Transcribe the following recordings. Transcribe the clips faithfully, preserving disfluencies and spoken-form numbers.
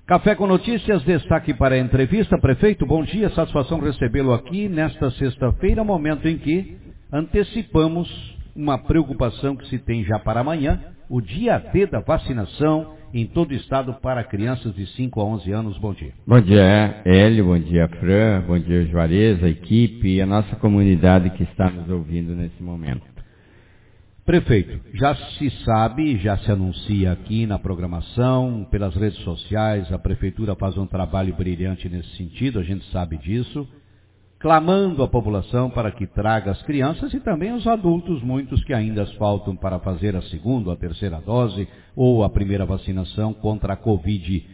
Café com Notícias, destaque para a entrevista. Prefeito, bom dia, satisfação recebê-lo aqui nesta sexta-feira, momento em que antecipamos uma preocupação que se tem já para amanhã, o dia D da vacinação em todo o estado para crianças de cinco a onze anos. Bom dia. Bom dia, Hélio, bom dia, Fran, bom dia, Juarez, a equipe e a nossa comunidade que está nos ouvindo nesse momento. Prefeito, já se sabe, já se anuncia aqui na programação, pelas redes sociais, a Prefeitura faz um trabalho brilhante nesse sentido, a gente sabe disso, clamando a população para que traga as crianças e também os adultos, muitos que ainda faltam para fazer a segunda ou a terceira dose ou a primeira vacinação contra a Covid.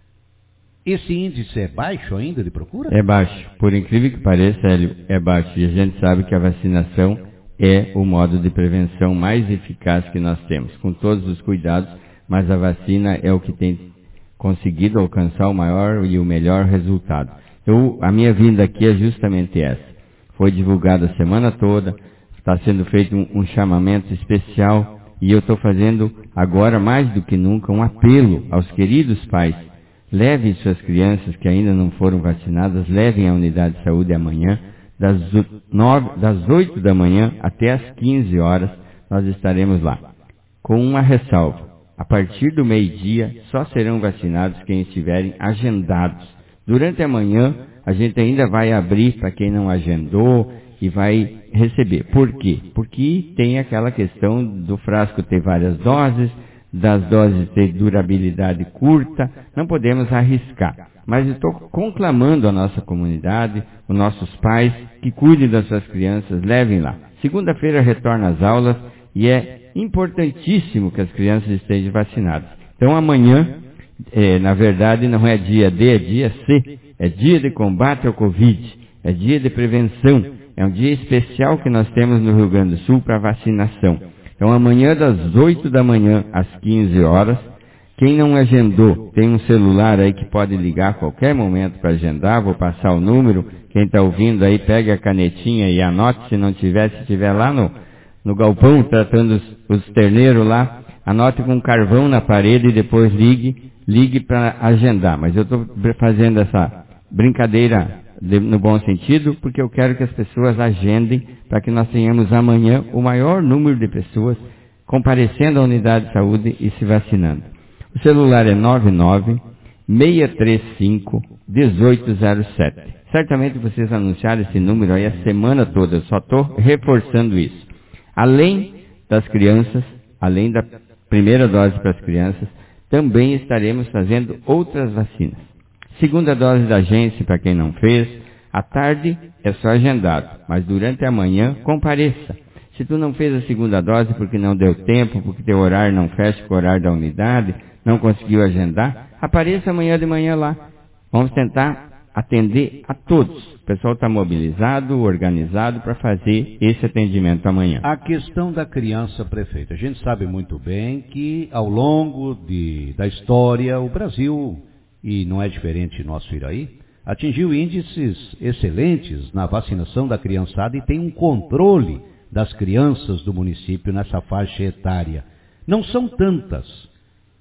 Esse índice é baixo ainda de procura? É baixo, por incrível que pareça, Hélio, é baixo, e a gente sabe que a vacinação é o modo de prevenção mais eficaz que nós temos, com todos os cuidados, mas a vacina é o que tem conseguido alcançar o maior e o melhor resultado. Eu, a minha vinda aqui é justamente essa. Foi divulgada a semana toda, está sendo feito um, um chamamento especial, e eu estou fazendo agora, mais do que nunca, um apelo aos queridos pais. Levem suas crianças que ainda não foram vacinadas, levem à unidade de saúde amanhã, Das, nove, das oito da manhã até as quinze horas, nós estaremos lá. Com uma ressalva, a partir do meio-dia, só serão vacinados quem estiverem agendados. Durante a manhã, a gente ainda vai abrir para quem não agendou e vai receber. Por quê? Porque tem aquela questão do frasco ter várias doses, das doses ter durabilidade curta, não podemos arriscar. Mas estou conclamando a nossa comunidade, os nossos pais, que cuidem das suas crianças, levem lá. Segunda-feira retorna às aulas e é importantíssimo que as crianças estejam vacinadas. Então amanhã, é, na verdade, não é dia D, é dia C, é dia de combate ao Covid, é dia de prevenção, é um dia especial que nós temos no Rio Grande do Sul para vacinação. Então amanhã das oito da manhã às quinze horas, quem não agendou, tem um celular aí que pode ligar a qualquer momento para agendar, vou passar o número, quem está ouvindo aí pega a canetinha e anote, se não tiver, se estiver lá no, no galpão tratando os, os terneiros lá, anote com carvão na parede e depois ligue, ligue para agendar. Mas eu estou fazendo essa brincadeira de, no bom sentido, porque eu quero que as pessoas agendem para que nós tenhamos amanhã o maior número de pessoas comparecendo à unidade de saúde e se vacinando. O celular é nove nove, seis três cinco, um oito zero sete. Certamente vocês anunciaram esse número aí a semana toda, eu só estou reforçando isso. Além das crianças, além da primeira dose para as crianças, também estaremos fazendo outras vacinas. Segunda dose da agência para quem não fez, à tarde é só agendado, mas durante a manhã compareça. Se tu não fez a segunda dose porque não deu tempo, porque teu horário não fecha com o horário da unidade, não conseguiu agendar, apareça amanhã de manhã lá. Vamos tentar atender a todos. O pessoal está mobilizado, organizado para fazer esse atendimento amanhã. A questão da criança, prefeito. A gente sabe muito bem que ao longo de, da história, o Brasil, e não é diferente nosso Iraí, atingiu índices excelentes na vacinação da criançada e tem um controle das crianças do município nessa faixa etária. Não são tantas.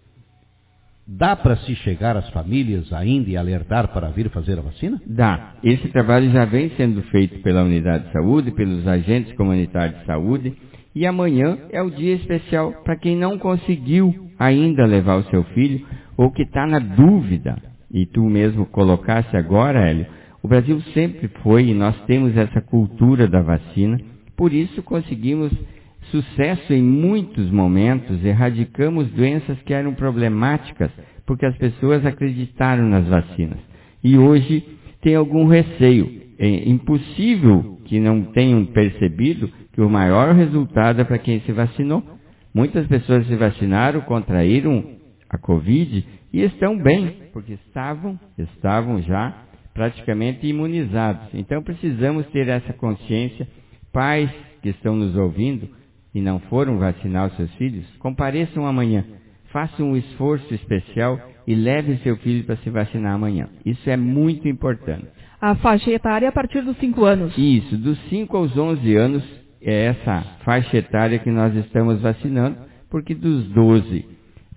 Dá para se chegar às famílias ainda e alertar para vir fazer a vacina? Dá. Esse trabalho já vem sendo feito pela unidade de saúde, pelos agentes comunitários de saúde, e amanhã é o dia especial para quem não conseguiu ainda levar o seu filho, ou que está na dúvida, e tu mesmo colocasse agora, Hélio, o Brasil sempre foi, e nós temos essa cultura da vacina, por isso conseguimos sucesso em muitos momentos, erradicamos doenças que eram problemáticas, porque as pessoas acreditaram nas vacinas. E hoje tem algum receio. É impossível que não tenham percebido que o maior resultado é para quem se vacinou. Muitas pessoas se vacinaram, contraíram a Covid e estão bem, porque estavam, estavam já praticamente imunizados. Então precisamos ter essa consciência. Pais que estão nos ouvindo e não foram vacinar os seus filhos, compareçam amanhã. Façam um esforço especial e leve seu filho para se vacinar amanhã. Isso é muito importante. A faixa etária é a partir dos cinco anos. Isso, dos cinco aos onze anos é essa faixa etária que nós estamos vacinando, porque dos doze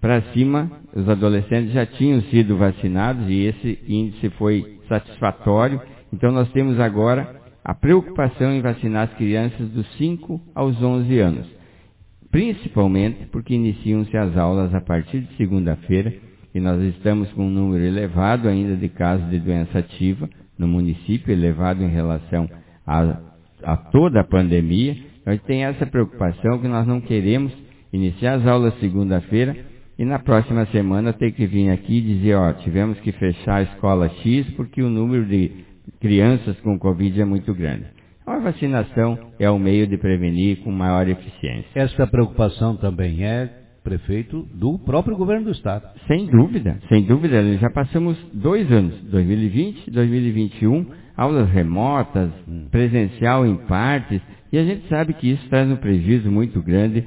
para cima, os adolescentes já tinham sido vacinados e esse índice foi satisfatório. Então nós temos agora a preocupação em vacinar as crianças dos cinco aos onze anos, principalmente porque iniciam-se as aulas a partir de segunda-feira e nós estamos com um número elevado ainda de casos de doença ativa no município, elevado em relação a, a toda a pandemia. Nós tem essa preocupação que nós não queremos iniciar as aulas segunda-feira e na próxima semana ter que vir aqui e dizer, ó, tivemos que fechar a escola X porque o número de crianças com Covid é muito grande. Então, a vacinação é o meio de prevenir com maior eficiência. Esta preocupação também é, prefeito, do próprio governo do Estado. Sem dúvida, sem dúvida. Já passamos dois anos, dois mil e vinte, dois mil e vinte e um, aulas remotas, hum. presencial em partes, e a gente sabe que isso traz um prejuízo muito grande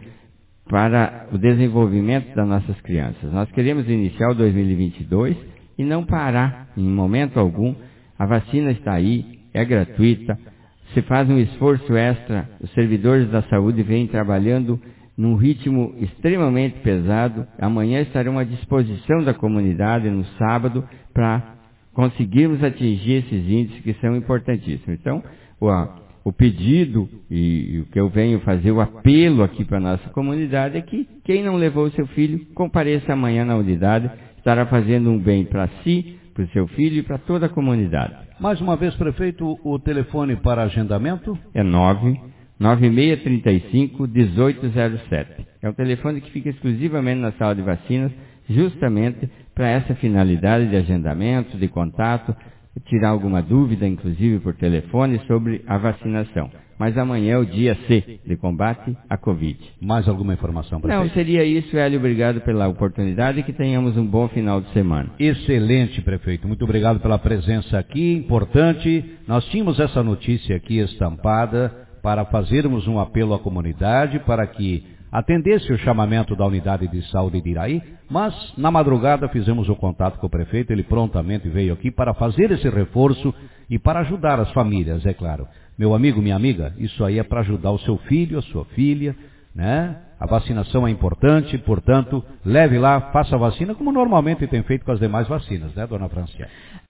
para o desenvolvimento das nossas crianças. Nós queremos iniciar o dois mil e vinte e dois e não parar em momento algum. A vacina está aí, é gratuita, se faz um esforço extra, os servidores da saúde vêm trabalhando num ritmo extremamente pesado. Amanhã estarão à disposição da comunidade no sábado para conseguirmos atingir esses índices que são importantíssimos. Então, o, o pedido e, e o que eu venho fazer, o apelo aqui para a nossa comunidade é que quem não levou o seu filho, compareça amanhã na unidade, estará fazendo um bem para si, para o seu filho e para toda a comunidade. Mais uma vez, prefeito, o telefone para agendamento? É nove nove seis três cinco, um oito zero sete. É um telefone que fica exclusivamente na sala de vacinas, justamente para essa finalidade de agendamento, de contato, tirar alguma dúvida, inclusive por telefone, sobre a vacinação. Mas amanhã é o dia C de combate à Covid. Mais alguma informação, prefeito? Não, seria isso, Hélio. Obrigado pela oportunidade e que tenhamos um bom final de semana. Excelente, prefeito. Muito obrigado pela presença aqui. Importante, nós tínhamos essa notícia aqui estampada para fazermos um apelo à comunidade para que atendesse o chamamento da unidade de saúde de Iraí, mas na madrugada fizemos o contato com o prefeito, ele prontamente veio aqui para fazer esse reforço e para ajudar as famílias, é claro. Meu amigo, minha amiga, isso aí é para ajudar o seu filho, a sua filha, né? A vacinação é importante, portanto, leve lá, faça a vacina como normalmente tem feito com as demais vacinas, né, dona Franciele?